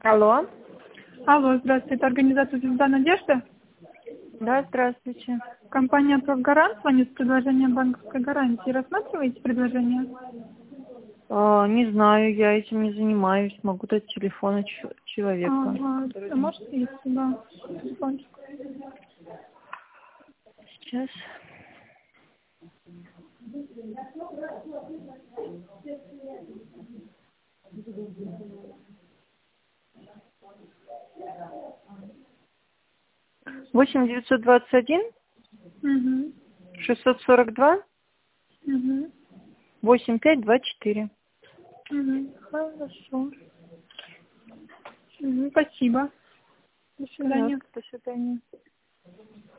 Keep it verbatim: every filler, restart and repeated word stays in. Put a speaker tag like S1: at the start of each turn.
S1: Алло.
S2: Алло, здравствуйте. Это организация «Звезда Надежды».
S1: Да, здравствуйте.
S2: Компания «Профгарант» звонит с предложением банковской гарантии. Рассматриваете предложение?
S1: А, не знаю, я этим не занимаюсь. Могу дать телефон ч- человека.
S2: Ага.
S1: который-
S2: А можете, если да, телефончик?
S1: Сейчас. Восемь девятьсот двадцать один
S2: Угу.
S1: шестьсот сорок два
S2: Угу.
S1: восемь пять два четыре.
S2: Угу. Хорошо. Угу. Спасибо. До свидания.
S1: До свидания.